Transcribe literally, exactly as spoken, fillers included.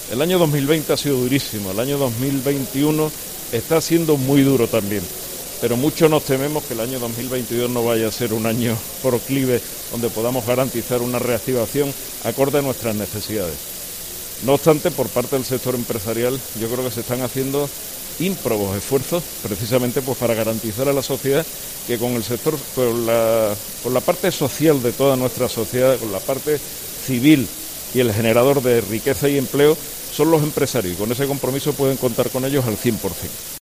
El año dos mil veinte ha sido durísimo, el año dos mil veintiuno está siendo muy duro también, pero mucho nos tememos que el año dos mil veintidós no vaya a ser un año proclive donde podamos garantizar una reactivación acorde a nuestras necesidades. No obstante, por parte del sector empresarial, yo creo que se están haciendo ímprobos esfuerzos precisamente pues para garantizar a la sociedad que con el sector, con la, con la parte social de toda nuestra sociedad, con la parte civil y el generador de riqueza y empleo, son los empresarios, y con ese compromiso pueden contar con ellos al cien por cien.